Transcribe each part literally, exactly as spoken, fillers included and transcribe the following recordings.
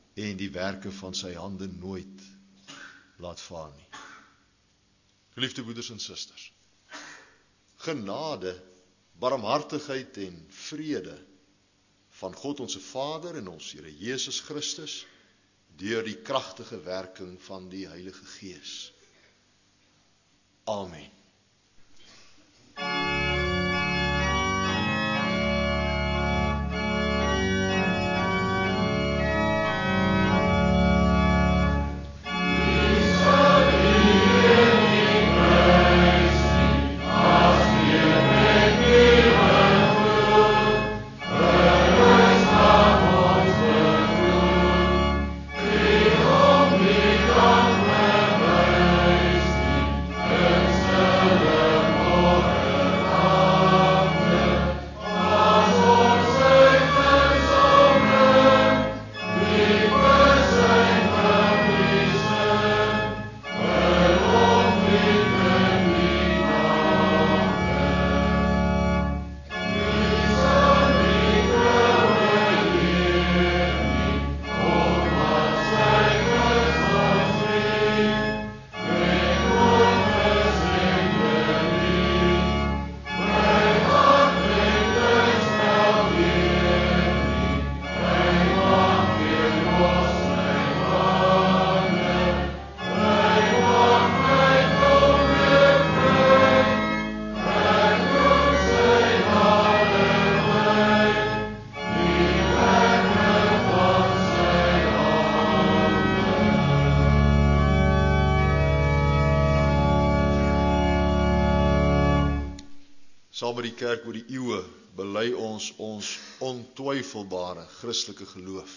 en die werke van sy hande nooit laat vaar nie. Geliefde broeders en susters, genade, barmhartigheid en vrede van God ons Vader en ons Here Jesus Christus, deur die kragtige werking van die Heilige Gees. Amen. Saam met die kerk oor die eeue bely ons ons ontwyfelbare Christelike geloof.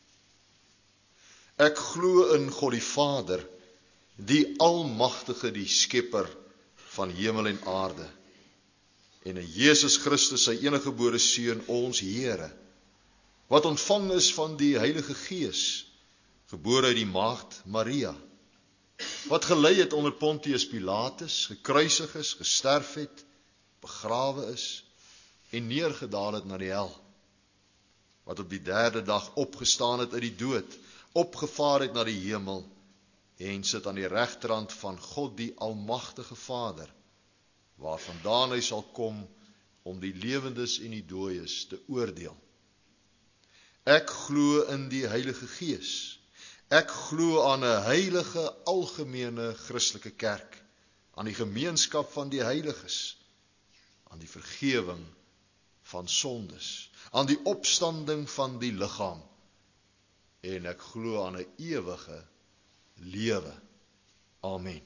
Ek glo in God die Vader, die Almagtige, die Skepper van hemel en aarde, en in Jesus Christus, sy eniggebore Seun, ons Here, wat ontvang is van die Heilige Gees, gebore uit die maagd Maria, wat gelei het onder Pontius Pilatus, gekruisig is, gesterf het, begrawe is en neergedaal het na die hel, wat op die derde dag opgestaan het uit die dood, opgevaar het na die hemel en sit aan die regterhand van God die Almagtige Vader, waarvandaan hy sal kom om die lewendes en die dooies te oordeel. Ek glo in die Heilige Gees. Ek glo aan 'n heilige algemene Christelike kerk, aan die gemeenskap van die heiliges, aan die vergewing van sondes, aan die opstanding van die liggaam, en ek glo aan 'n ewige lewe. Amen.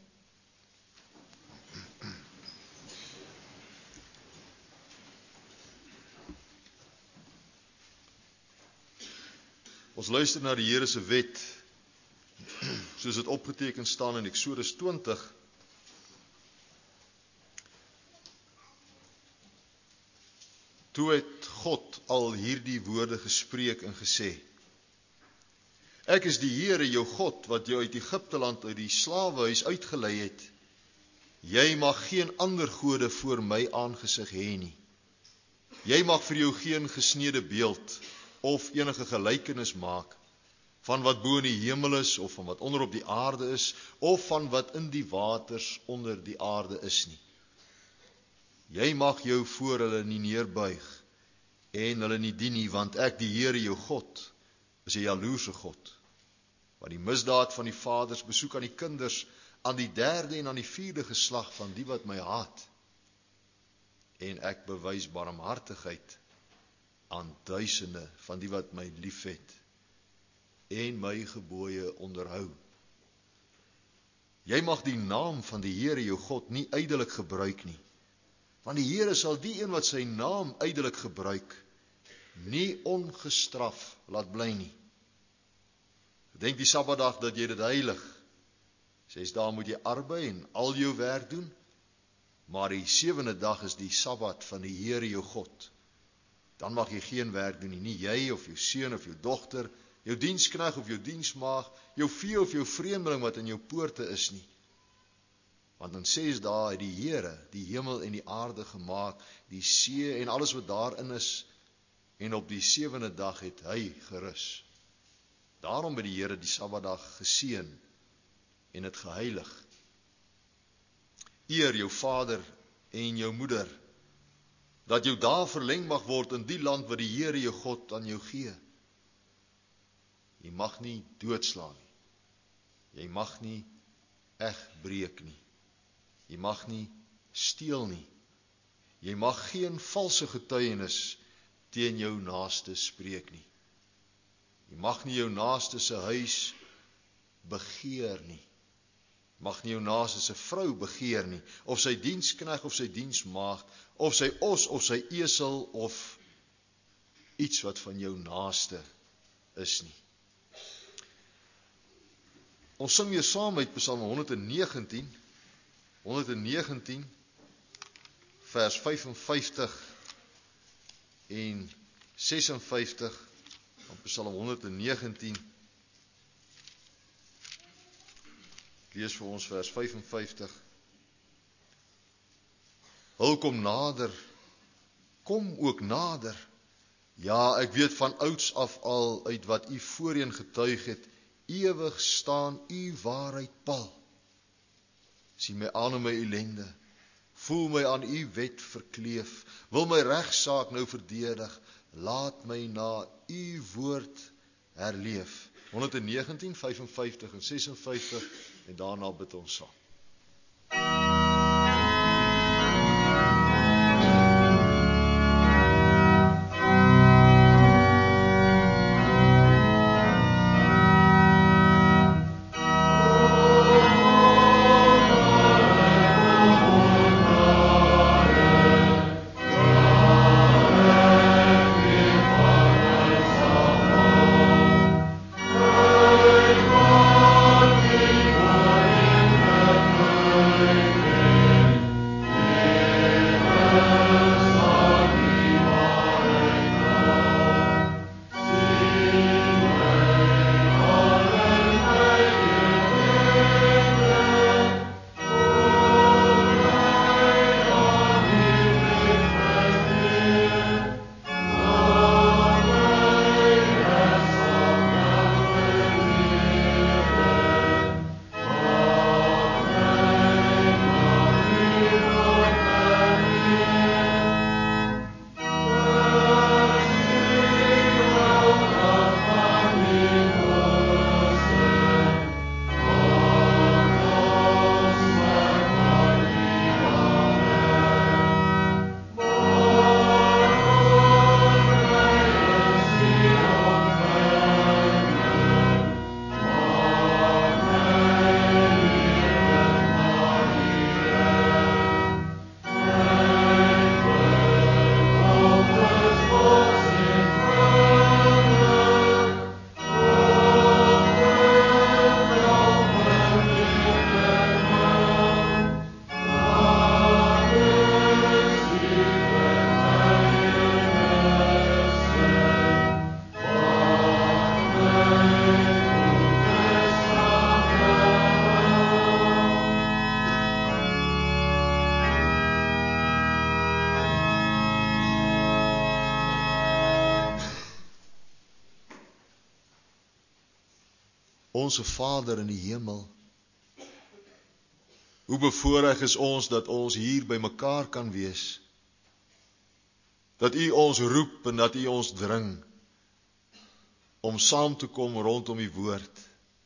Ons luister na die Here se wet, soos dit opgeteken staan in Eksodus twintig, toe het God al hierdie woorde gespreek en gesê, ek is die Here jou God, wat jou uit Egipte land uit die slawehuis uitgelei het. Jy mag geen ander gode voor my aangesig hê nie. Jy mag vir jou geen gesneede beeld of enige gelykenis maak van wat bo in die hemel is, of van wat onder op die aarde is, of van wat in die waters onder die aarde is nie. Jy mag jou voor hulle nie neerbuig en hulle nie dien nie, want ek, die Here jou God, is 'n jaloerse God, wat die misdaad van die vaders besoek aan die kinders, aan die derde en aan die vierde geslag van die wat my haat. En ek bewys barmhartigheid aan duisende van die wat my liefhet en my gebooie onderhou. Jy mag die naam van die Here jou God nie ydelik gebruik nie, want die Here sal die een wat sy naam ydelik gebruik, nie ongestraf laat bly nie. Gedenk die Sabbatdag dat jy dit heilig. Ses dae moet jy arbei en al jou werk doen, maar die sewende dag is die Sabbat van die Here jou God. Dan mag jy geen werk doen nie, nie jy of jou seun of jou dogter, jou diensknegt of jou diensmaag, jou vee of jou vreemdeling wat in jou poorte is nie. Want in ses dae het die Here die hemel en die aarde gemaak, die see en alles wat daarin is, en op die sewende dag het hy gerus. Daarom het die Here die Sabbatdag geseën en dit geheilig. Eer jou vader en jou moeder, dat jou dae verleng mag word in die land wat die Here jou God aan jou gee. Jy mag nie doodslaan nie. Jy mag nie egbreek nie. Jy mag nie steel nie. Jy mag geen valse getuienis teen jou naaste spreek nie. Jy mag nie jou naaste se huis begeer nie. Jy mag nie jou naaste se vrou begeer nie, of sy diensknegt of sy diensmaagd, of sy os of sy esel of iets wat van jou naaste is nie. Ons sing weer saam uit Psalm honderdnegentien, honderdnegentien vers vyf en vyftig en ses en vyftig van Psalm honderdnegentien. Ek lees vir ons vers vyf en vyftig. Hul kom nader, kom ook nader. Ja, ek weet van ouds af al uit wat u voorheen getuig het, ewig staan u waarheid pal. Sien my aan in my ellende, voel my aan u wet verkleef, wil my regsaak nou verdedig, laat my na u woord herleef. honderdnegentien, vyf en vyftig en ses en vyftig en daarna bid ons saam. Onse Vader in die hemel, hoe bevoorreg is ons dat ons hier by mekaar kan wees, dat u ons roep en dat u ons dring, om saam te kom rondom die woord,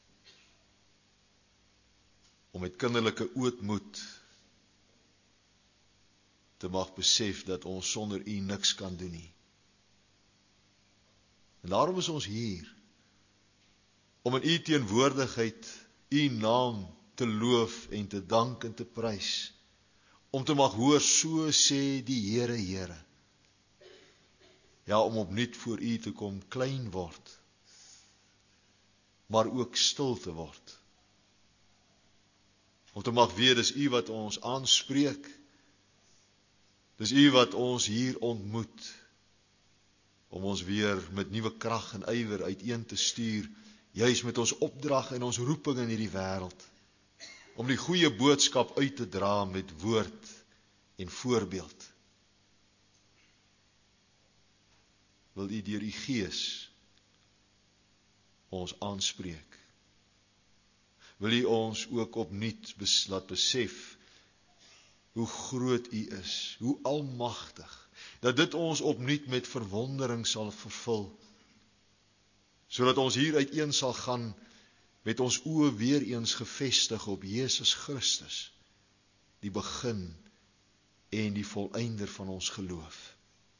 om met kinderlike ootmoed te mag besef dat ons sonder u niks kan doen nie. En daarom is ons hier, om in u teenwoordigheid u naam te loof en te dank en te prys, om te mag hoor, so sê die Here, Here. Ja, om opnuut voor u te kom klein word, maar ook stil te word. Om te mag weet, dis u wat ons aanspreek, dis u wat ons hier ontmoet, om ons weer met nuwe krag en ywer uiteen te stuur, juis met ons opdrag en ons roeping in hierdie wêreld, om die goeie boodskap uit te dra met woord en voorbeeld. Wil u deur u Gees ons aanspreek. Wil U ons ook opnuut bes, laat besef hoe groot U is, hoe almagtig, dat dit ons opnuut met verwondering sal vervul, sodat ons hier uiteen sal gaan met ons oë weer eens gefestig op Jesus Christus, die begin en die volëinder van ons geloof.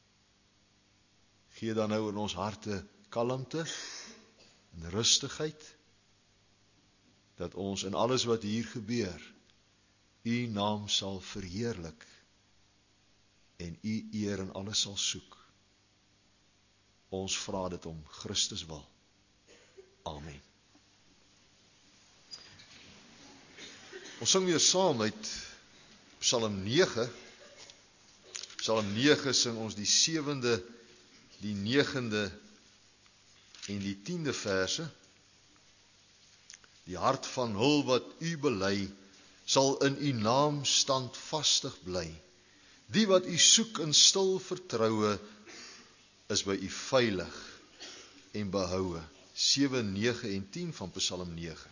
Gee dan nou in ons harte kalmte en rustigheid, dat ons in alles wat hier gebeur, U naam sal verheerlik en U eer in alles sal soek. Ons vra dit om Christus wil. Amen. Ons sing weer saam uit Psalm nege. Psalm nege sing ons die sewende, die negende en die tiende verse. Die hart van hul wat U bely, sal in U naam standvastig bly. Die wat U soek in stil vertroue, is by U veilig en behoue. sewe, nege en tien van Psalm nege.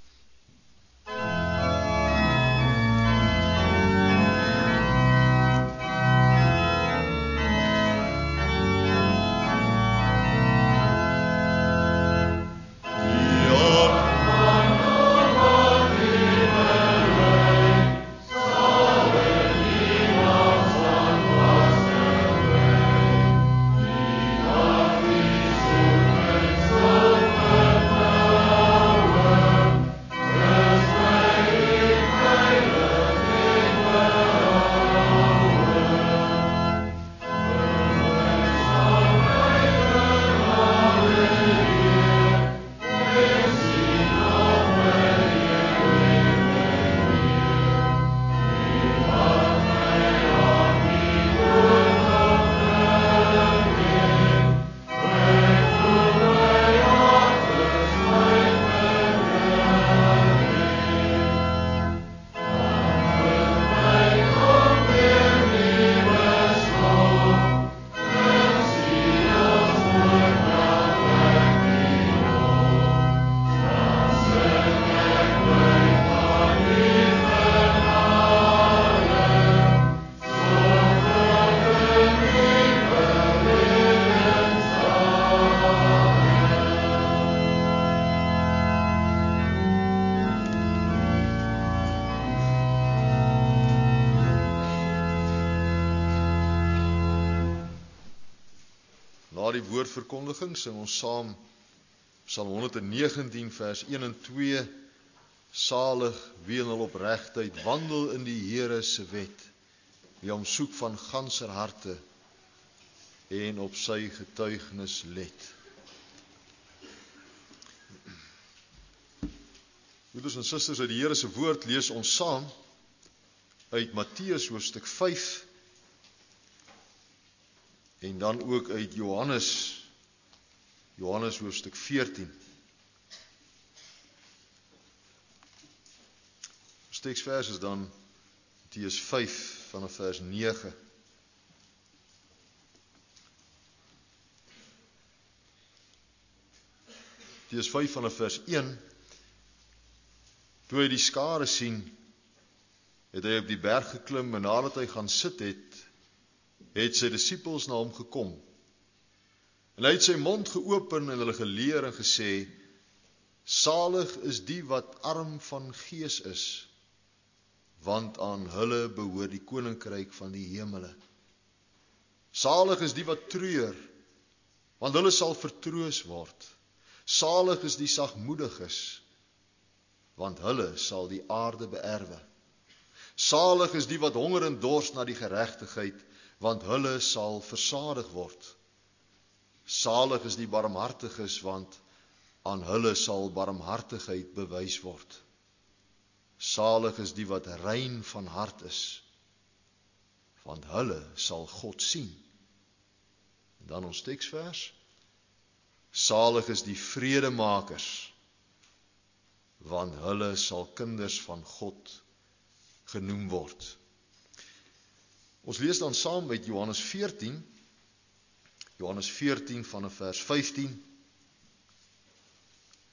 Na die woordverkondiging sing ons saam Psalm honderdnegentien vers een en twee. Salig wie in hul opregtheid wandel in die Here se wet, wie hom soek van ganser harte en op sy getuigenis let. Broeders en susters, uit die Here se woord lees ons saam uit Matteus hoofstuk vyf en dan ook uit Johannes, Johannes hoofstuk veertien. Ons teksvers is dan Matteus vyf vanaf vers nege. Matteus vyf vanaf vers een. Toe hy die skare sien, het hy op die berg geklim en nadat hy gaan sit het, het sy disippels na hom gekom. En hy het sy mond geopen en hulle geleer en gesê, salig is die wat arm van gees is, want aan hulle behoort die koninkryk van die hemele. Salig is die wat treur, want hulle sal vertroos word. Salig is die sagmoediges, want hulle sal die aarde beerwe. Salig is die wat honger en dors na die geregtigheid, want hulle sal versadig word. Salig is die barmhartiges, want aan hulle sal barmhartigheid bewys word. Salig is die wat rein van hart is, want hulle sal God sien. En dan ons teksvers. Salig is die vredemakers, want hulle sal kinders van God genoem word. Ons lees dan saam uit Johannes veertien, Johannes veertien vanaf vers vyftien.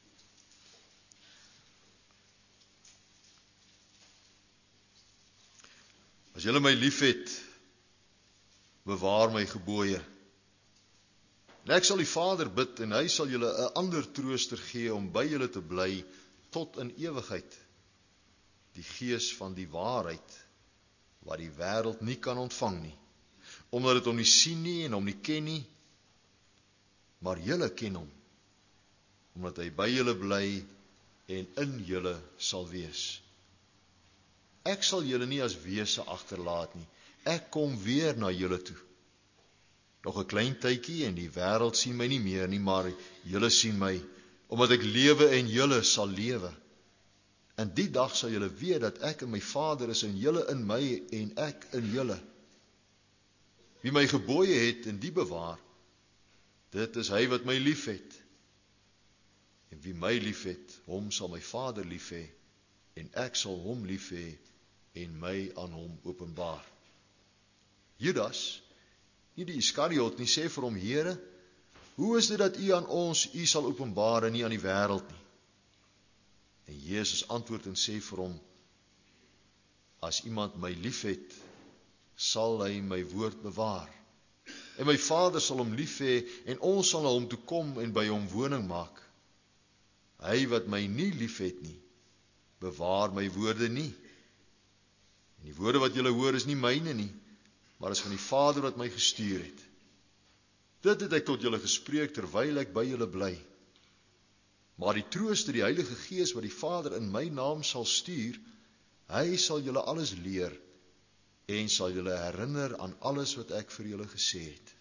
As julle my liefhet, bewaar my gebooie. En ek sal die Vader bid, en hy sal julle 'n ander trooster gee om by julle te bly tot in ewigheid. Die Gees van die waarheid, wat die wêreld nie kan ontvang nie, omdat dit hom nie sien nie en hom nie ken nie, maar julle ken hom, omdat hy by julle bly en in julle sal wees. Ek sal julle nie as wese agterlaat nie, ek kom weer na julle toe. Nog 'n klein tydjie en die wêreld sien my nie meer nie, maar julle sien my, omdat ek lewe en julle sal lewe. En die dag sal julle weet dat ek en my Vader is en julle in my en ek in julle. Wie my gebooie het en die bewaar, dit is hy wat my lief het. En wie my lief het, hom sal my Vader lief hê, en ek sal hom lief hê en my aan hom openbaar. Judas, nie die Iskariot nie, sê vir hom: Here, hoe is dit dat u aan ons u sal openbaar en nie aan die wêreld nie? En Jesus antwoord en sê vir hom: As iemand my liefhet, sal hy my woord bewaar. En my Vader sal hom lief hê, en ons sal na hom toe kom en by hom woning maak. Hy wat my nie liefhet nie, bewaar my woorde nie. En die woorde wat julle hoor is nie myne nie, maar is van die Vader wat my gestuur het. Dit het ek tot julle gespreek terwyl ek by julle bly. Maar die Trooster, die Heilige Gees wat die Vader in my naam sal stuur, hy sal julle alles leer en sal julle herinner aan alles wat ek vir julle gesê het.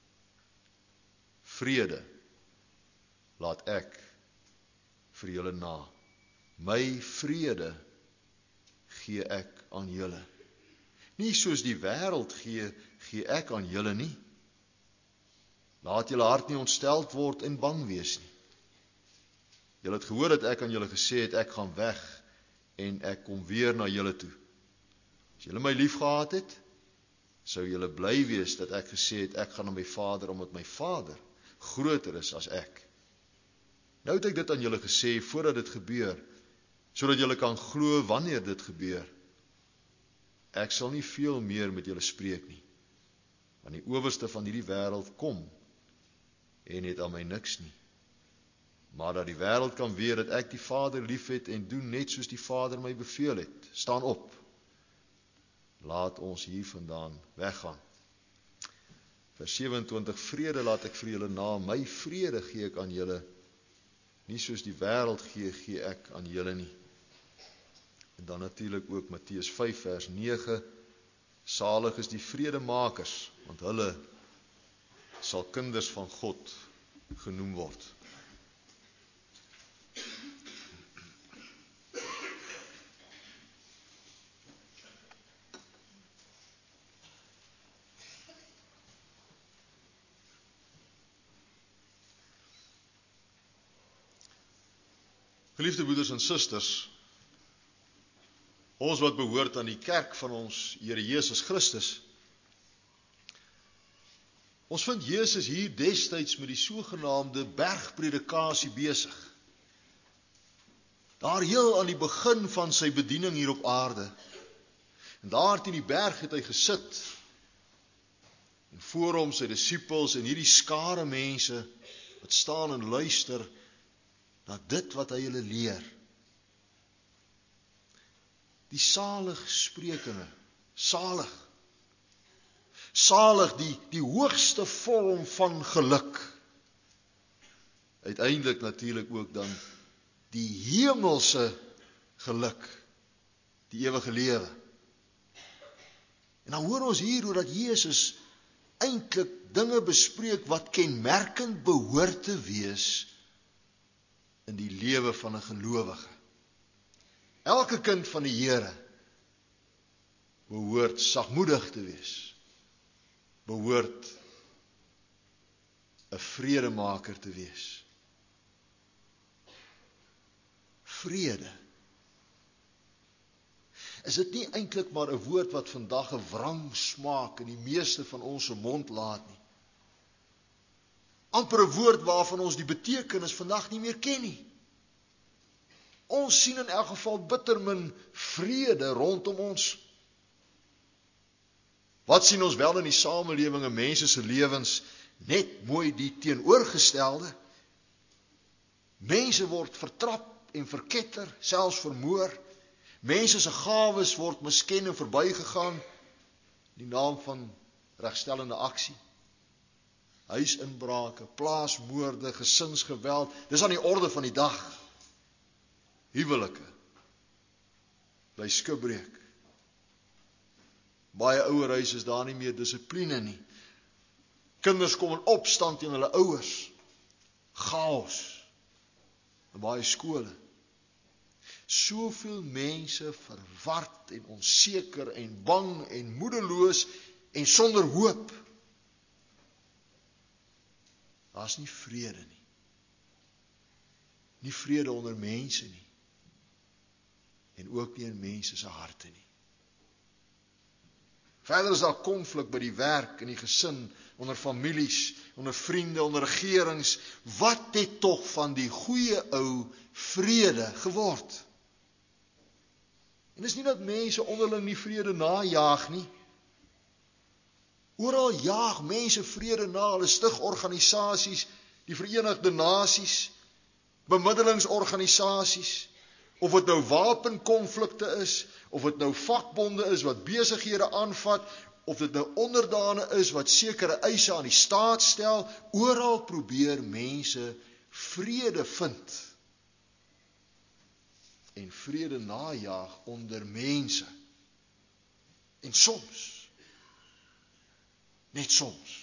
Vrede laat ek vir julle na. My vrede gee ek aan julle. Nie soos die wêreld gee, gee ek aan julle nie. Laat julle hart nie ontsteld word en bang wees nie. Julle het gehoor dat ek aan julle gesê het, ek gaan weg en ek kom weer na julle toe. As julle my lief gehad het, sou julle bly wees dat ek gesê het, ek gaan na my Vader, omdat my Vader groter is as ek. Nou het ek dit aan julle gesê, voordat dit gebeur, sodat julle kan glo wanneer dit gebeur. Ek sal nie veel meer met julle spreek nie, want die owerste van hierdie wêreld kom en het aan my niks nie. Maar dat die wêreld kan weet dat ek die Vader lief het en doen net soos die Vader my beveel het. Staan op. Laat ons hier vandaan weggaan. Vers sewe-en-twintig, vrede laat ek vir julle na, my vrede gee ek aan julle. Nie soos die wêreld gee, gee ek aan julle nie. En dan natuurlik ook Matteus vyf vers nege, salig is die vredemakers, want hulle sal kinders van God genoem word. Geliefde broeders en susters, ons wat behoort aan die kerk van ons Here Jesus Christus, ons vind Jesus hier destyds met die sogenaamde bergpredikasie besig. Daar heel aan die begin van sy bediening hier op aarde. En daar teen die berg het hy gesit, en voor hom sy disippels en hierdie skare mense wat staan en luister na dit wat hy hulle leer. Die salig sprekende, salig. Salig, die, die hoogste vorm van geluk. Uiteindelik natuurlik ook dan die hemelse geluk, die ewige lewe. En dan hoor ons hier hoe dat Jesus eintlik dinge bespreek wat kenmerkend behoort te wees in die lewe van 'n gelowige. Elke kind van die Here behoort sagmoedig te wees, behoort 'n vredemaker te wees. Vrede. Is dit nie eintlik maar 'n woord wat vandag 'n wrang smaak in die meeste van ons se mond laat nie? Amper 'n woord waarvan ons die betekenis vandag nie meer ken nie. Ons sien in elk geval bitter min vrede rondom ons. Wat sien ons wel in die samelewing en mense se lewens? Net mooi die teenoorgestelde. Mense word vertrap en verketter, selfs vermoor. Mense se gawes word misken en verbygegaan in die naam van regstellende aksie. Huisinbrake, plaasmoorde, gesinsgeweld, dis aan die orde van die dag. Huwelike bly skibreek. Baie ouerhuise is daar nie meer dissipline nie. Kinders kom in opstand teen hulle ouers. Chaos in baie skole. Soveel mense verward en onseker en bang en moedeloos en sonder hoop. Daar's nie vrede nie. Nie vrede onder mense nie. En ook nie in mense se harte nie. Verder is daar konflik by die werk, in die gesin, onder families, onder vriende, onder regerings. Wat het tog van die goeie ou vrede geword? En dis nie dat mense onderling nie vrede najaag nie. Oral jaag mense vrede na, hulle stig organisasies, die Verenigde Nasies, bemiddelingsorganisasies, of dit nou wapenkonflikte is, of dit nou vakbonde is wat besighede aanvat, of dit nou onderdane is wat sekere eise aan die staat stel, oral probeer mense vrede vind en vrede najaag onder mense. En soms, net soms,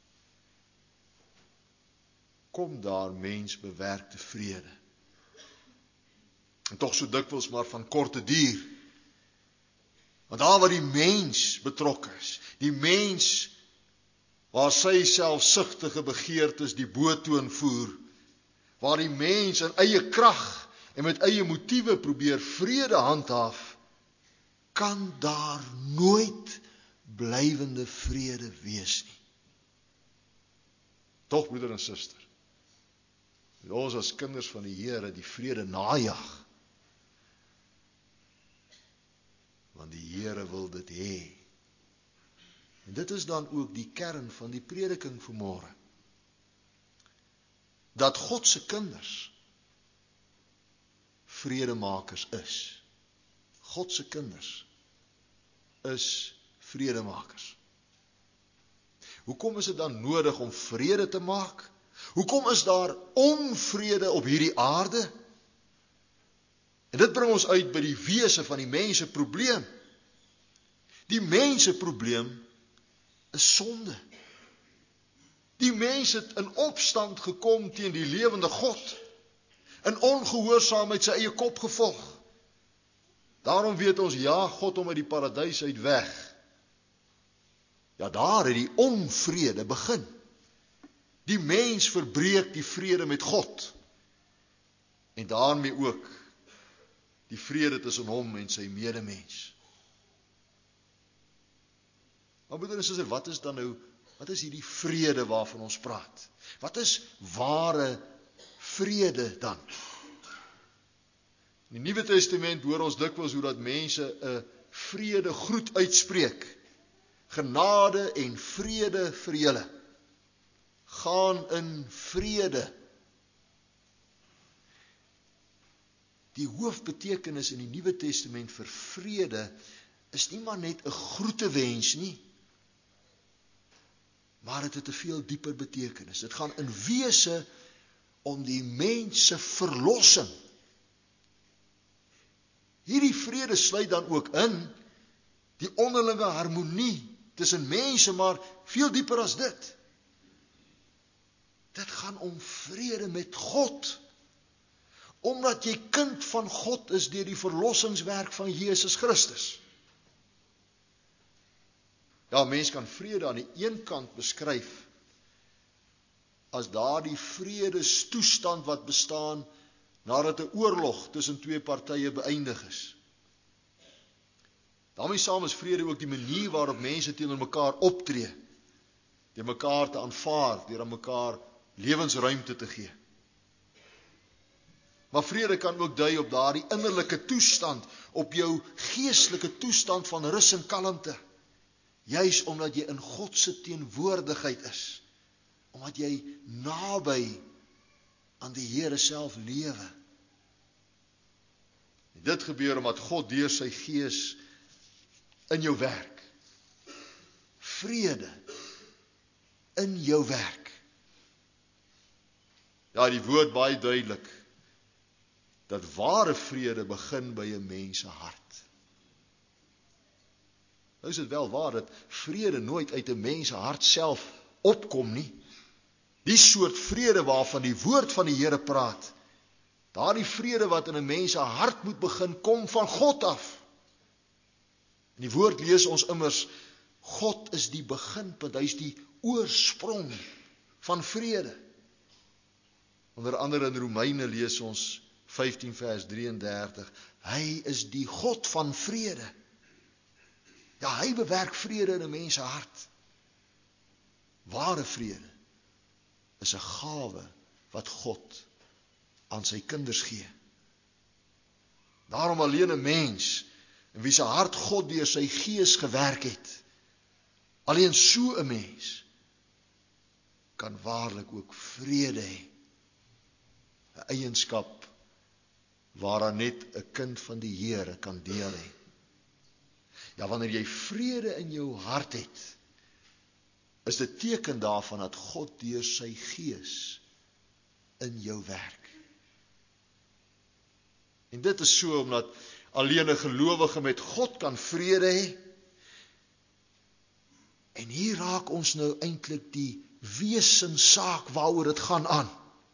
kom daar mensbewerkte vrede. En tog so dikwels maar van korte duur. Want daar waar die mens betrokke is, die mens waar sy selfsugtige begeertes die boottoon voer, waar die mens in eie krag en met eie motiewe probeer vrede handhaaf, kan daar nooit blywende vrede wees nie. Tog, broeder en suster, moet ons as kinders van die Here die vrede najag. Want die Here wil dit hê. En dit is dan ook die kern van die prediking vanmôre. Dat God se kinders vredemakers is. God se kinders is vredemakers. Hoekom is dit dan nodig om vrede te maak? Hoekom is daar onvrede op hierdie aarde? En dit bring ons uit by die wese van die mense probleem. Die mense probleem is sonde. Die mens het in opstand gekom teen die lewende God, in ongehoorsaamheid sy eie kop gevolg. Daarom weet ons, ja, God hom uit die paradys uit weg. Ja, daar het die onvrede begin. Die mens verbreek die vrede met God. En daarmee ook die vrede tussen hom en sy medemens. Maar broeder en suster, wat is dan nou, wat is hierdie vrede waarvan ons praat? Wat is ware vrede dan? In die Nuwe Testament hoor ons dikwels hoe dat mense 'n vrede groet uitspreek. Genade en vrede vir julle. Gaan in vrede. Die hoofbetekenis in die Nuwe Testament vir vrede is nie maar net 'n groetewens nie, maar dit het 'n veel dieper betekenis. Dit gaan in wese om die mens se verlossing. Hierdie vrede sluit dan ook in die onderlinge harmonie tussen mense, maar veel dieper as dit. Dit gaan om vrede met God. Omdat jy kind van God is deur die verlossingswerk van Jesus Christus. Ja, mens kan vrede aan die een kant beskryf as daardie vredestoestand wat bestaan nadat 'n oorlog tussen twee partye beëindig is. Daarmee saam is vrede ook die manier waarop mense teenoor mekaar optree, deur mekaar te aanvaar, deur aan mekaar lewensruimte te gee. Maar vrede kan ook dui op daardie innerlike toestand, op jou geestelike toestand van rus en kalmte. Juis omdat jy in God se teenwoordigheid is, omdat jy naby aan die Here self lewe. Dit gebeur omdat God deur sy Gees in jou werk. Vrede in jou werk. Ja, die woord baie duidelik, dat ware vrede begin by 'n mens se hart. Nou is dit wel waar dat vrede nooit uit 'n mens se hart self opkom nie. Die soort vrede waarvan die woord van die Here praat, daardie vrede wat in 'n mens se hart moet begin, kom van God af. In die woord lees ons immers, God is die beginpunt, hy is die oorsprong van vrede. Onder andere in Romeine lees ons vyftien vers drieëndertig, hy is die God van vrede. Ja, hy bewerk vrede in 'n mens se hart. Ware vrede is 'n gawe wat God aan sy kinders gee. Daarom alleen 'n mens in wie se hart God deur sy Gees gewerk het, alleen so 'n mens kan waarlik ook vrede hê. 'n Eienskap waaraan net 'n kind van die Here kan deel hê. Ja, wanneer jy vrede in jou hart het, is dit teken daarvan dat God deur sy Gees in jou werk. En dit is so omdat alleen 'n gelowige met God kan vrede hê. En hier raak ons nou eintlik die wesensaak waaroor dit gaan aan.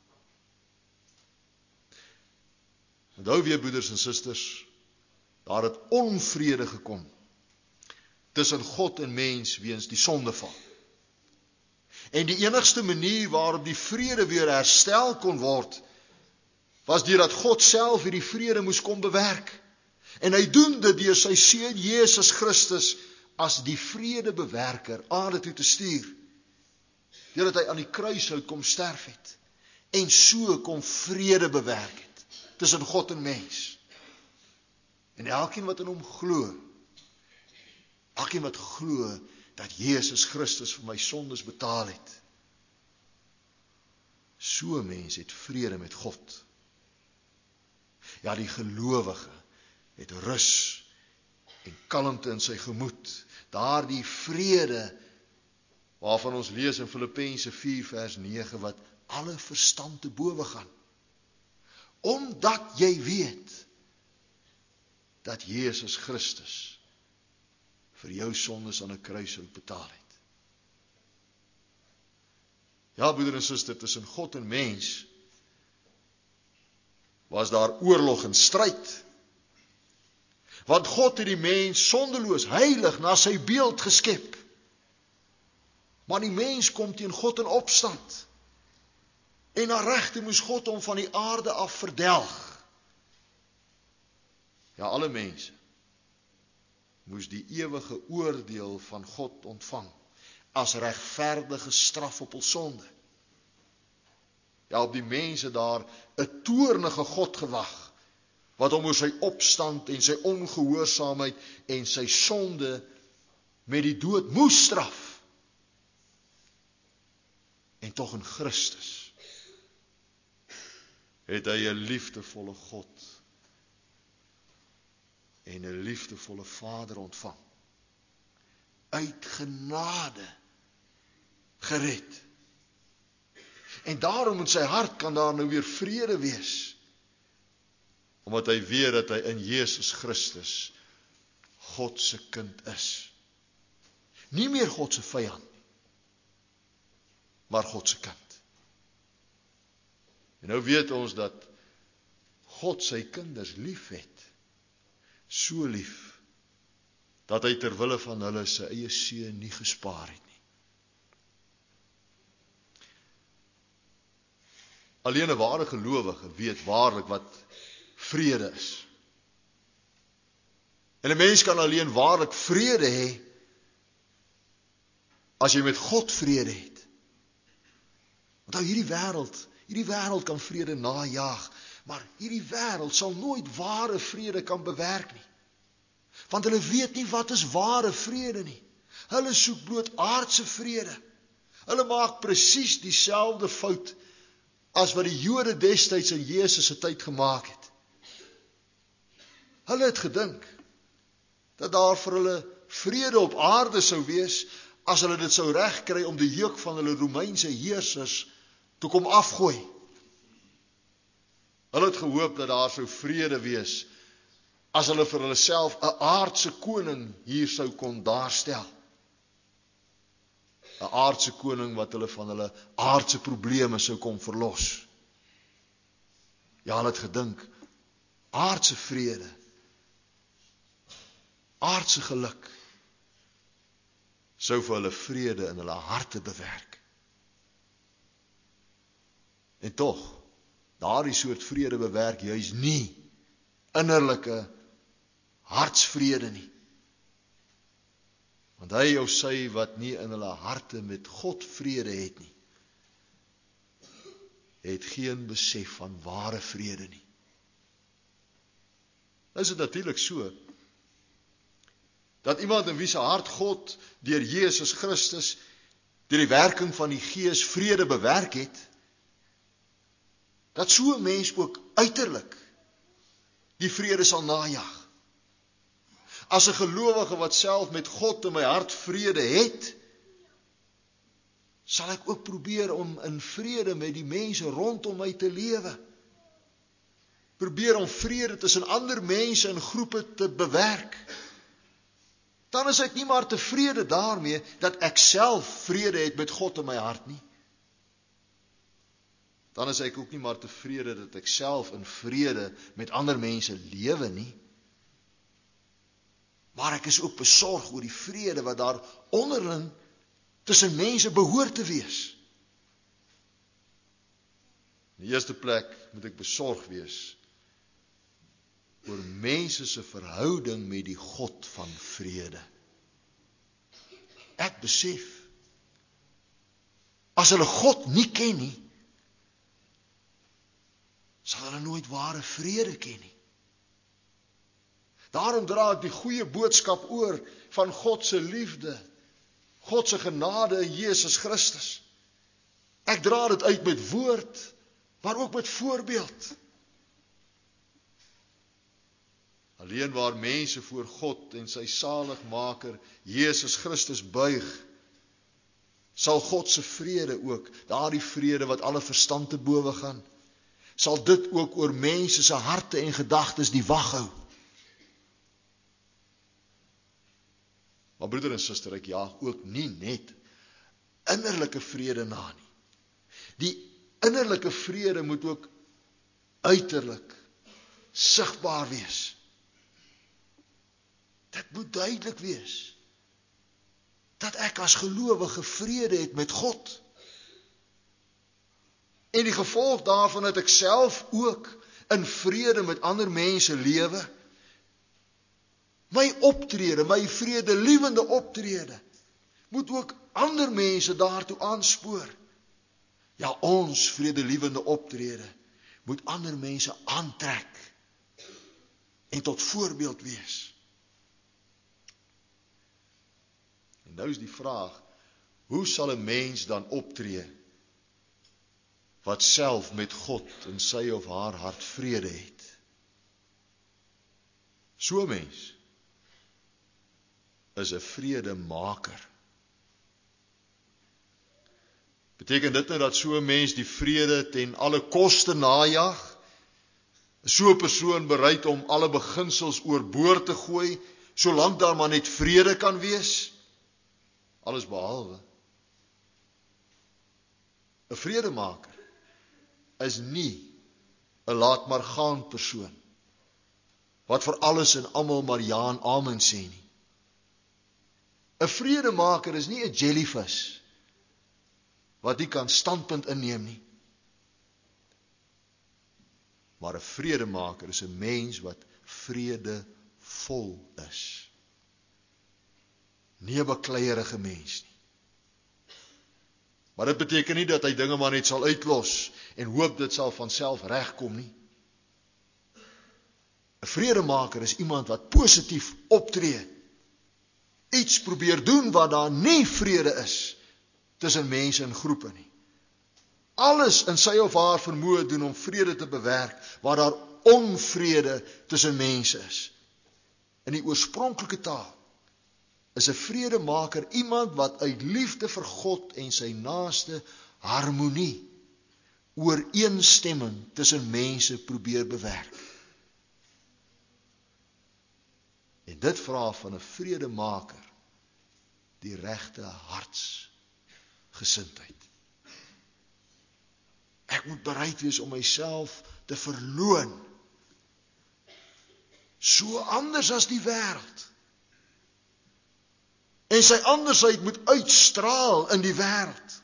Onthou weer, broeders en susters, daar het onvrede gekom tussen God en mens weens die sondeval. En die enigste manier waarop die vrede weer herstel kon word, was deurdat God self hierdie vrede moes kom bewerk. En hy doen dit deur sy seun Jesus Christus as die vredebewerker aarde toe te stuur. Deurdat hy aan die kruishout kom sterf het en so kom vrede bewerk het tussen God en mens. En elkeen wat in hom glo, elkeen wat glo dat Jesus Christus vir my sondes betaal het, so 'n mens het vrede met God. Ja, die gelowige het rus en kalmte in sy gemoed. Daardie vrede waarvan ons lees in Filippense vier vers nege, wat alle verstand te bowe gaan. Omdat jy weet dat Jesus Christus vir jou sondes aan 'n kruishout betaal het. Ja, broeder en suster, tussen God en mens was daar oorlog en stryd. Want God het die mens sondeloos, heilig, na sy beeld geskep. Maar die mens kom teen God in opstand. En na regte moes God hom van die aarde af verdelg. Ja, alle mense moes die ewige oordeel van God ontvang, as regverdige straf op hul sonde. Ja, op die mense daar 'n toornige God gewag, wat hom oor sy opstand en sy ongehoorsaamheid en sy sonde met die dood moes straf. En tog in Christus het hy 'n liefdevolle God en 'n liefdevolle Vader ontvang. Uit genade gered. En daarom in sy hart kan daar nou weer vrede wees. Omdat hy weet dat hy in Jesus Christus God se kind is. Nie meer God se vyand, maar God se kind. En nou weet ons dat God sy kinders lief het. So lief, dat hy ter wille van hulle sy eie seun nie gespaar het nie. Alleen 'n ware gelowige weet waarlik wat vrede is. En 'n mens kan alleen waarlik vrede hê as jy met God vrede het. Want hierdie wêreld, hierdie wêreld kan vrede najaag, maar hierdie wêreld sal nooit ware vrede kan bewerk nie. Want hulle weet nie wat is ware vrede nie. Hulle soek bloot aardse vrede. Hulle maak presies dieselfde fout as wat die Jode destyds in Jesus se tyd gemaak het. Hulle het gedink dat daar vir hulle vrede op aarde sou wees as hulle dit sou regkry om die juk van hulle Romeinse heersers te kom afgooi. Hulle het gehoop dat daar sou vrede wees as hulle vir hulle self 'n aardse koning hier sou kon daarstel. 'n Aardse koning wat hulle van hulle aardse probleme sou kom verlos. Ja, hulle het gedink, aardse vrede, aardse geluk, sou vir hulle vrede in hulle harte bewerk. En tog, daardie soort vrede bewerk juis nie innerlike hartsvrede nie. Want hy of sy wat nie in hulle harte met God vrede het nie, het geen besef van ware vrede nie. Nou is dit natuurlik so, dat iemand in wie se hart God deur Jesus Christus, deur die werking van die Gees vrede bewerk het, dat so 'n mens ook uiterlik die vrede sal najag. As 'n gelowige wat self met God in my hart vrede het, sal ek ook probeer om in vrede met die mense rondom my te lewe. Probeer om vrede tussen ander mense en groepe te bewerk. Dan is ek nie maar tevrede daarmee dat ek self vrede het met God in my hart nie. Dan is ek ook nie maar tevrede dat ek self in vrede met ander mense lewe nie. Maar ek is ook besorg oor die vrede wat daar onderling tussen mense behoort te wees. In die eerste plek moet ek besorg wees oor mense se verhouding met die God van vrede. Ek besef, as hulle God nie ken nie, sal hulle nooit ware vrede ken nie. Daarom dra ek die goeie boodskap oor van God se liefde, God se genade in Jesus Christus. Ek dra dit uit met woord, maar ook met voorbeeld. Alleen waar mense voor God en sy saligmaker Jesus Christus buig, sal God se vrede ook, daardie vrede wat alle verstand te bowe gaan, sal dit ook oor mense se harte en gedagtes die wag hou. Maar broeder en suster, ek jaag ook nie net innerlike vrede na nie. Die innerlike vrede moet ook uiterlik sigbaar wees. Dit moet duidelik wees dat ek as gelowige vrede het met God. En die gevolg daarvan dat ek self ook in vrede met ander mense lewe. My optrede, my vredelievende optrede, moet ook ander mense daartoe aanspoor. Ja, ons vredelievende optrede moet ander mense aantrek en tot voorbeeld wees. En nou is die vraag, hoe sal 'n mens dan optree wat self met God in sy of haar hart vrede het? So 'n mens is 'n vredemaker. Beteken dit nou dat so 'n mens die vrede ten alle koste najag? Is so 'n persoon bereid om alle beginsels oorboord te gooi, solank daar maar net vrede kan wees? Alles behalwe. 'n Vredemaker is nie 'n laat maar gaan persoon, wat vir alles en almal maar ja en amen sê nie. 'n Vredemaker is nie 'n jellyfish, wat nie kan standpunt inneem nie. Maar 'n vredemaker is 'n mens wat vredevol is. Nie 'n bakleierige mens nie. Maar dit beteken nie dat hy dinge maar net sal uitlos en hoop dit sal van self regkom nie. 'n Vredemaker is iemand wat positief optree iets probeer doen waar daar nie vrede is tussen mense en groepe nie. Alles in sy of haar vermoë doen om vrede te bewerk waar daar onvrede tussen mense is. In die oorspronklike taal is 'n vredemaker iemand wat uit liefde vir God en sy naaste harmonie, ooreenstemming tussen mense probeer bewerk. En dit vra van 'n vredemaker die regte hartsgesindheid. Ek moet bereid wees om myself te verloon, so anders as die wêreld. En sy andersheid moet uitstraal in die wêreld.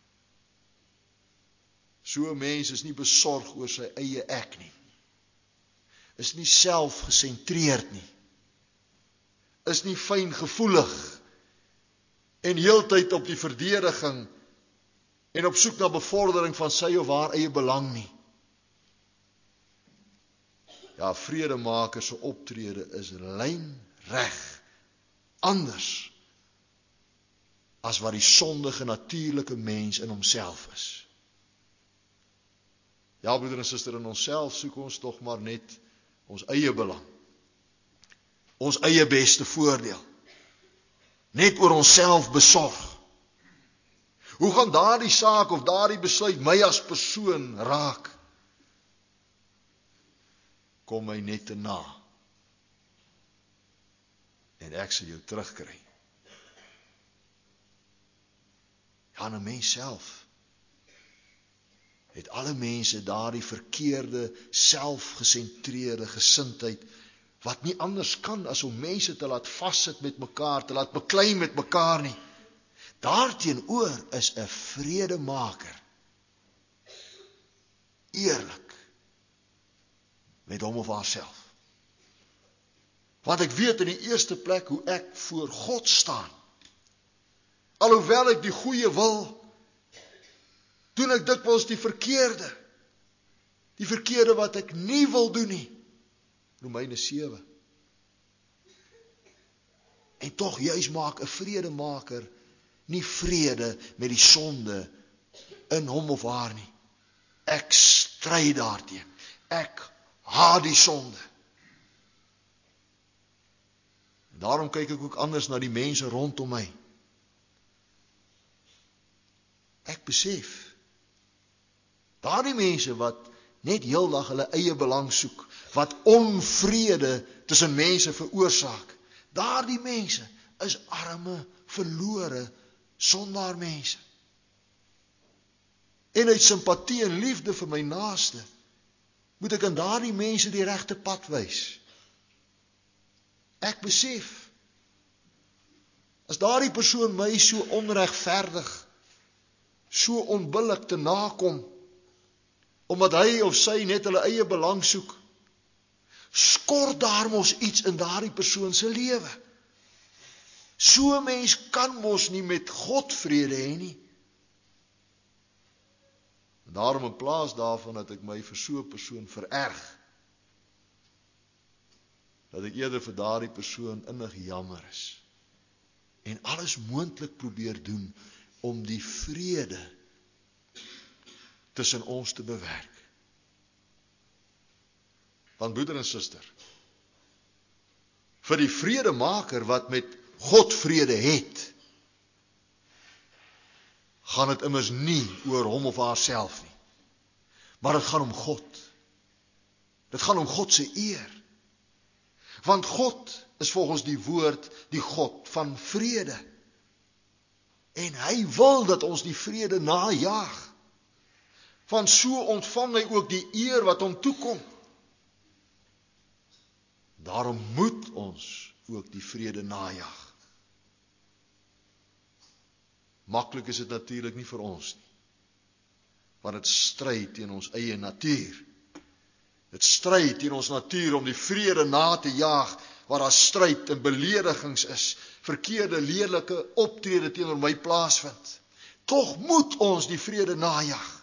So 'n mens is nie besorg oor sy eie ek nie. Is nie selfgesentreerd nie. Is nie fyngevoelig en heeltyd op die verdediging en op soek na bevordering van sy of haar eie belang nie. Ja, vredemaker se optrede is lynreg anders as wat die sondige natuurlike mens in homself is. Ja, broeder en suster, in onsself soek ons tog maar net ons eie belang. Ons eie beste voordeel. Net oor onsself besorg. Hoe gaan daardie saak of daardie besluit my as persoon raak? Kom my net te na. En ek sal jou terugkry. Ja, 'n mens self het alle mense daardie verkeerde, selfgesentreerde gesindheid wat nie anders kan as om mense te laat vassit met mekaar, te laat beklei met mekaar nie. Daarteenoor is 'n vredemaker eerlik met hom of haarself. Want ek weet in die eerste plek hoe ek voor God staan. Alhoewel ek die goeie wil, doen ek dikwels die verkeerde. Die verkeerde wat ek nie wil doen nie. Romeine sewe. En tog juis maak 'n vredemaker nie vrede met die sonde in hom of haar nie. Ek stry daarteen. Ek haat die sonde. En daarom kyk ek ook anders na die mense rondom my. Ek besef, daardie mense wat net heeldag hulle eie belang soek, wat onvrede tussen mense veroorsaak, daardie mense is arme, verlore, sondaar mense. En uit simpatie en liefde vir my naaste, moet ek aan daardie mense die regte pad wys. Ek besef, as daardie persoon my so onregverdig, so onbillik te nakom, omdat hy of sy net hulle eie belang soek, skort daar mos iets in daardie persoon se lewe. So 'n mens kan mos nie met God vrede hê nie. En daarom in plaas daarvan dat ek my vir so 'n persoon vererg, dat ek eerder vir daardie persoon innig jammer is en alles moontlik probeer doen om die vrede tussen ons te bewerk. Want broeder en suster, vir die vredemaker wat met God vrede het, gaan dit immers nie oor hom of haarself nie, maar dit gaan om God. Dit gaan om God se eer. Want God is volgens die woord die God van vrede. En hy wil dat ons die vrede najaag. Want so ontvang hy ook die eer wat hom toekom. Daarom moet ons ook die vrede najaag. Maklik is dit natuurlik nie vir ons nie. Want dit stry teen ons eie natuur. Dit stry teen ons natuur om die vrede na te jaag, waar daar stryd en beledigings is, verkeerde, lelike optrede teenoor my plaasvind. Tog moet ons die vrede najaag.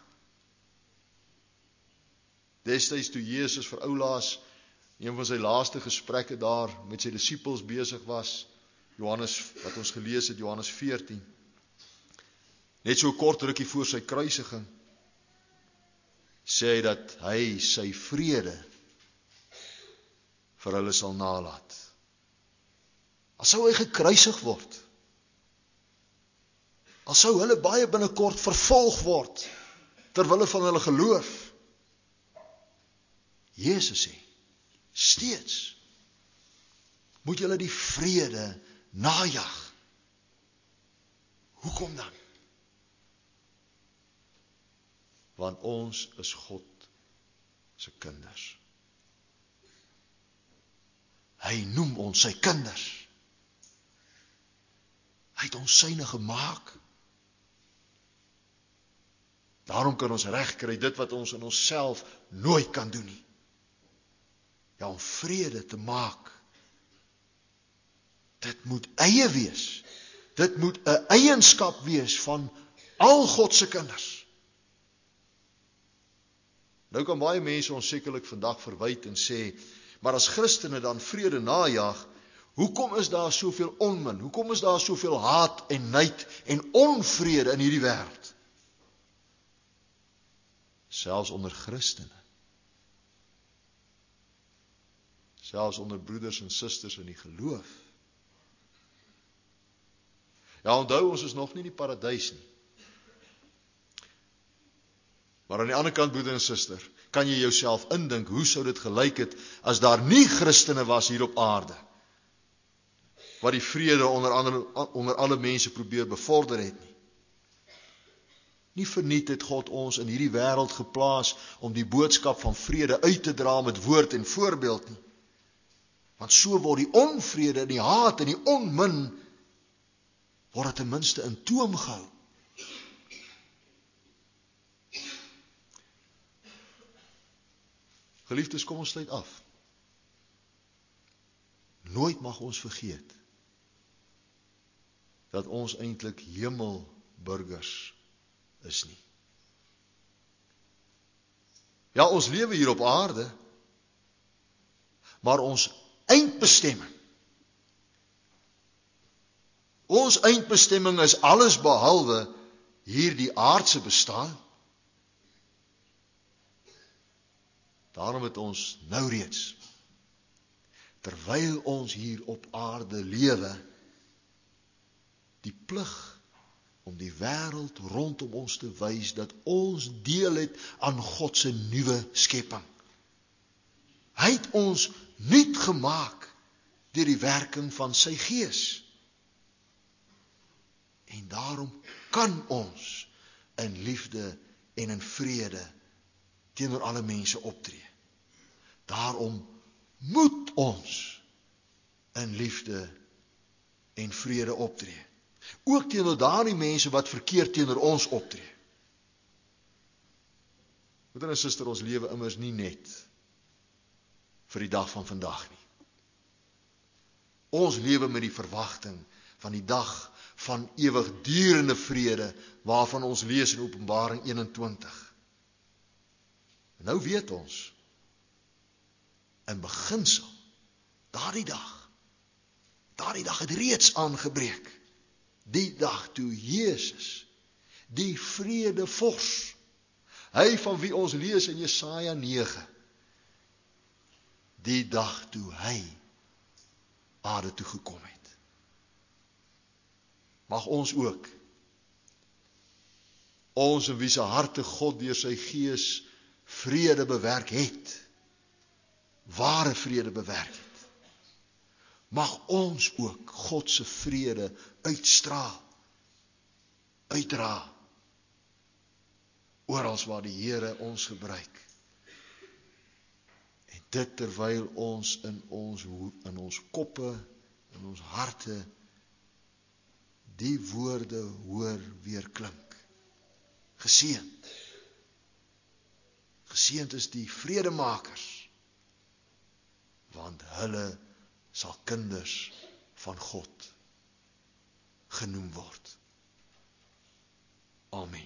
Destyds toe Jesus vir oulaas een van sy laaste gesprekke daar met sy disippels besig was, Johannes, wat ons gelees het, Johannes veertien, net so kort rukkie voor sy kruisiging, sê hy dat hy sy vrede vir hulle sal nalat. Al sou hy gekruisig word, al sou hulle baie binnekort vervolg word, terwille van hulle geloof, Jesus sê, steeds moet julle die vrede najag. Hoekom dan? Want ons is God se kinders. Hy noem ons sy kinders. Hy het ons syne gemaak. Daarom kan ons reg kry dit wat ons in onsself nooit kan doen nie. Ja, om vrede te maak. Dit moet eie wees. Dit moet 'n eienskap wees van al God se kinders. Nou kan baie mense ons sekerlik vandag verwyd en sê, maar as Christene dan vrede najag, hoekom is daar soveel onmin? Hoekom is daar soveel haat en nyd en onvrede in hierdie wêreld? Selfs onder Christene. Selfs onder broeders en susters in die geloof. Ja, onthou, ons is nog nie in die paradys nie. Maar aan die ander kant, broeder en suster, kan jy jouself indink, hoe sou dit gelyk het, as daar nie Christene was hier op aarde, wat die vrede onder, andere, onder alle mense probeer bevorder het nie. Nie verniet het God ons in hierdie wêreld geplaas, om die boodskap van vrede uit te dra met woord en voorbeeld nie. Want so word die onvrede, en die haat en die onmin, word het ten minste in toom gehou. Geliefdes, kom ons sluit af. Nooit mag ons vergeet dat ons eintlik hemelburgers is nie. Ja, ons lewe hier op aarde, maar ons eindbestemming, ons eindbestemming is alles behalwe hierdie aardse bestaan. Daarom het ons nou reeds, terwyl ons hier op aarde lewe, die plig om die wêreld rondom ons te wys dat ons deel het aan God se nuwe skepping. Hy het ons nuut gemaak deur die werking van sy Gees. En daarom kan ons in liefde en in vrede teenoor alle mense optree. Daarom moet ons in liefde en vrede optree. Ook teenoor daardie mense wat verkeerd teenoor ons optree. Broeder en suster, ons lewe immers nie net vir die dag van vandag nie. Ons lewe met die verwagting van die dag van ewigdurende vrede, waarvan ons lees in Openbaring eenentwintig. Nou weet ons, in beginsel, daardie dag, daardie dag het reeds aangebreek, die dag toe Jesus, die vredevors, hy van wie ons lees in Jesaja nege, die dag toe hy aarde toe gekom het. Mag ons ook, ons in wie se harte God deur sy Gees vrede bewerk het, ware vrede bewerk het, mag ons ook God se vrede uitstraal, uitdra, orals waar die Here ons gebruik. En dit terwyl ons in ons, in ons koppe, in ons harte, die woorde hoor weer klink. Geseënd. Geseënd is die vredemakers, want hulle sal kinders van God genoem word. Amen.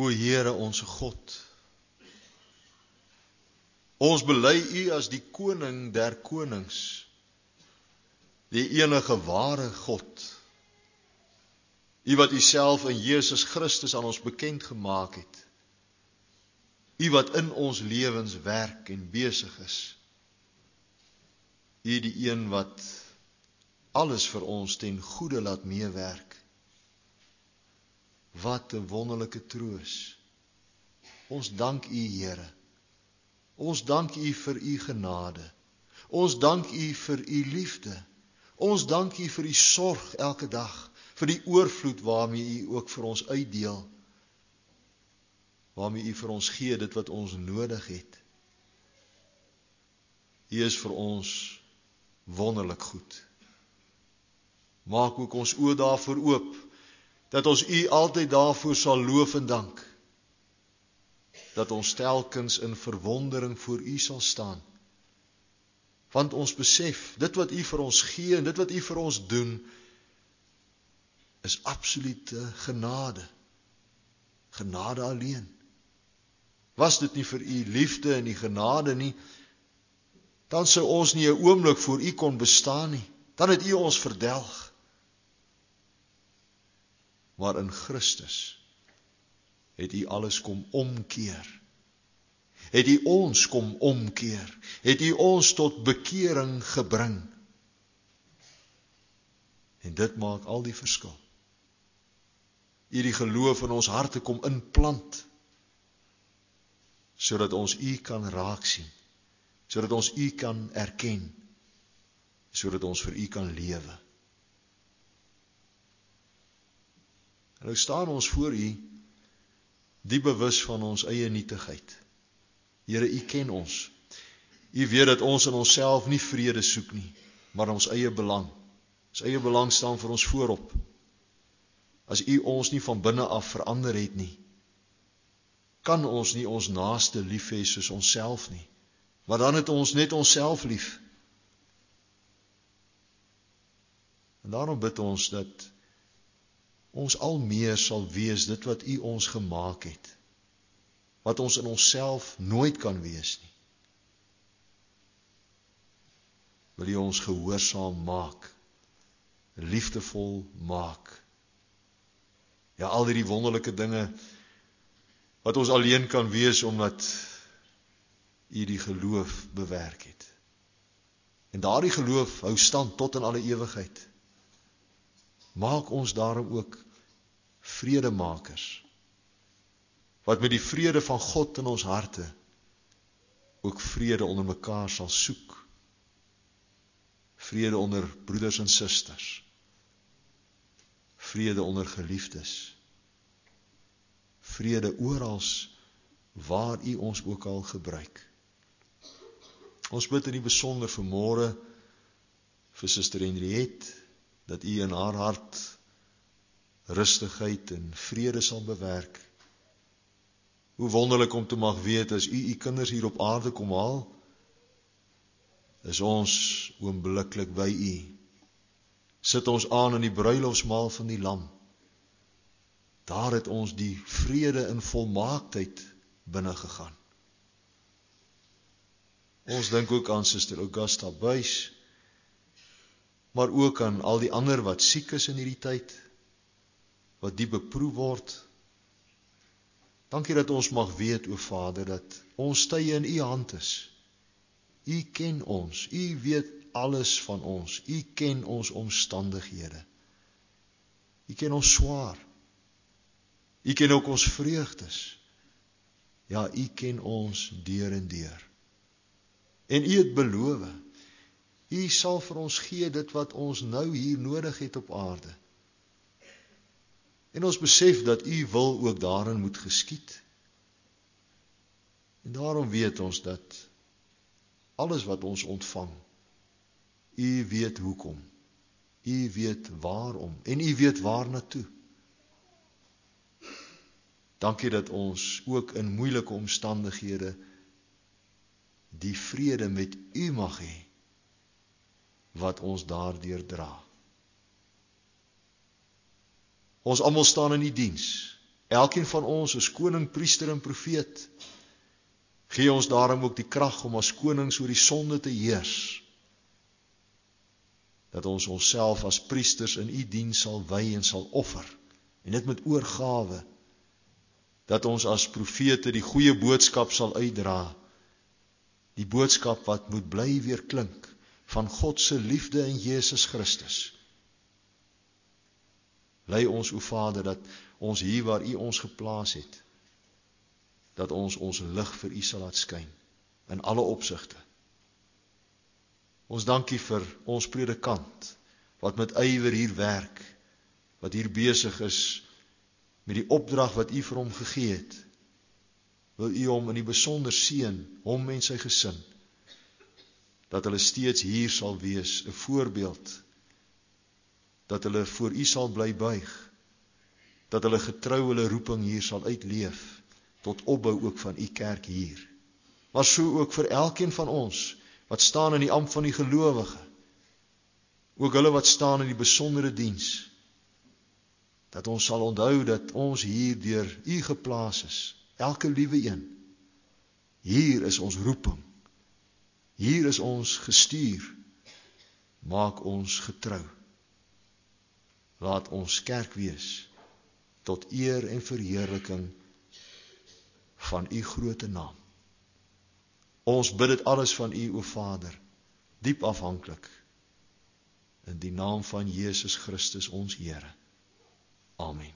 O Here onse God, ons bely U as die koning der konings, die enige ware God, U wat U self in Jesus Christus aan ons bekend gemaak het, U wat in ons lewens werk en besig is, U die een wat alles vir ons ten goeie laat meewerk. Wat 'n wonderlike troos. Ons dank U, Here. Ons dank U vir U genade. Ons dank U vir U liefde. Ons dank U vir U sorg elke dag, vir die oorvloed waarmee U ook vir ons uitdeel, waarmee U vir ons gee dit wat ons nodig het. U is vir ons wonderlik goed. Maak ook ons oë daarvoor oop, dat ons U altyd daarvoor sal loof en dank, dat ons telkens in verwondering voor U sal staan, want ons besef, dit wat U vir ons gee en dit wat U vir ons doen, is absolute genade, genade alleen. Was dit nie vir U liefde en U genade nie, dan sou ons nie 'n oomblik voor U kon bestaan nie, dan het U ons verdelg. Maar in Christus het U alles kom omkeer. Het U ons kom omkeer. Het U ons tot bekering gebring. En dit maak al die verskil. U die geloof in ons harte kom inplant, sodat ons U kan raak sien, sodat ons U kan erken, sodat ons vir U kan lewe. En nou staan ons voor U, die bewus van ons eie nietigheid. Here, U ken ons. U weet dat ons in onsself nie vrede soek nie, maar ons eie belang. Ons eie belang staan vir ons voorop. As U ons nie van binne af verander het nie, kan ons nie ons naaste lief hê soos onsself nie. Maar dan het ons net onsself lief. En daarom bid ons dat ons al meer sal wees dit wat U ons gemaak het, wat ons in onsself nooit kan wees nie. Wil U ons gehoorsaam maak, liefdevol maak. Ja, al die wonderlike dinge wat ons alleen kan wees omdat U die geloof bewerk het. En daardie geloof hou stand tot in alle ewigheid. Maak ons daarom ook vredemakers, wat met die vrede van God in ons harte ook vrede onder mekaar sal soek. Vrede onder broeders en susters. Vrede onder geliefdes. Vrede orals waar U ons ook al gebruik. Ons bid in die besonder vanmôre vir Suster Henriette, dat U in haar hart rustigheid en vrede sal bewerk. Hoe wonderlik om te mag weet, as U U kinders hier op aarde kom haal, is ons oombliklik by U. Sit ons aan in die bruilofsmaal van die Lam. Daar het ons die vrede in volmaaktheid binne gegaan. Ons dink ook aan Suster Augusta Buys, maar ook aan al die ander wat siek is in hierdie tyd, wat diep beproef word. Dankie dat ons mag weet, o Vader, dat ons tye in U hand is. U ken ons, U weet alles van ons, U ken ons omstandighede. U ken ons swaar. U ken ook ons vreugdes. Ja, U ken ons deur en deur. En U het beloof, U sal vir ons gee dit wat ons nou hier nodig het op aarde. En ons besef dat U wil ook daarin moet geskied. En daarom weet ons dat alles wat ons ontvang, U weet hoekom, U weet waarom, en U weet waar na toe. Dankie dat ons ook in moeilike omstandighede die vrede met U mag hê, wat ons daardeur dra. Ons almal staan in die diens, Elkeen van ons is koning, priester en profeet. Gee ons daarom ook die krag om as konings oor die sonde te heers. Dat ons onsself as priesters in u diens sal wy en sal offer. En dit met oorgawe. Dat ons as profete die goeie boodskap sal uitdra. Die boodskap wat moet bly weer klink van God se liefde in Jesus Christus. Lei ons, o Vader, dat ons hier waar u ons geplaas het, dat ons ons lig vir u sal laat skyn, in alle opsigte. Ons dankie vir ons predikant, wat met ywer hier werk, wat hier besig is, met die opdrag wat u vir hom gegee het. Wil u hom in die besonder seën, hom en sy gesin, dat hulle steeds hier sal wees, 'n voorbeeld, dat hulle voor u sal bly buig, dat hulle getrou hulle roeping hier sal uitleef, tot opbou ook van u kerk hier. Maar so ook vir elkeen van ons, wat staan in die ampt van die gelowige, ook hulle wat staan in die besondere diens, dat ons sal onthou dat ons hier deur u geplaas is, elke liewe een. Hier is ons roeping, hier is ons gestuur, maak ons getrou. Laat ons kerk wees, tot eer en verheerliking van u groote naam. Ons bid dit alles van u, o Vader, diep afhanklik, in die naam van Jesus Christus ons Here. Amen.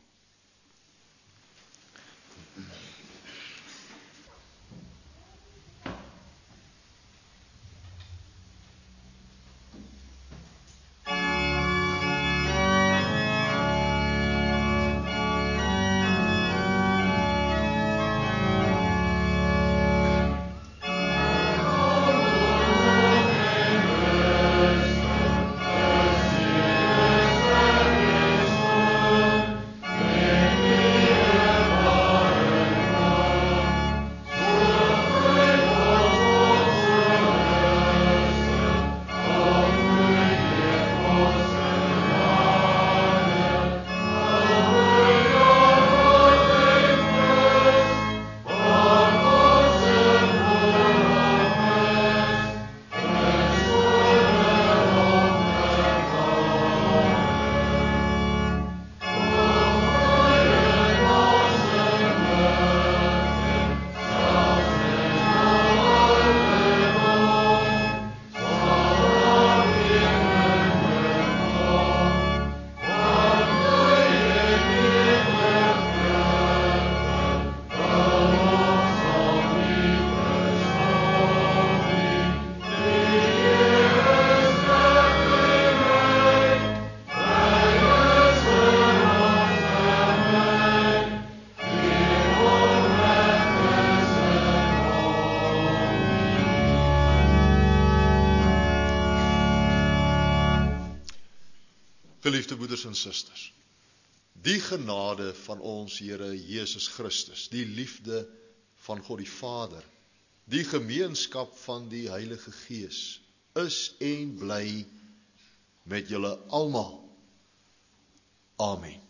Geliefde broeders en susters, die genade van ons Here Jesus Christus, die liefde van God die Vader, die gemeenskap van die Heilige Gees, is en bly met julle almal. Amen.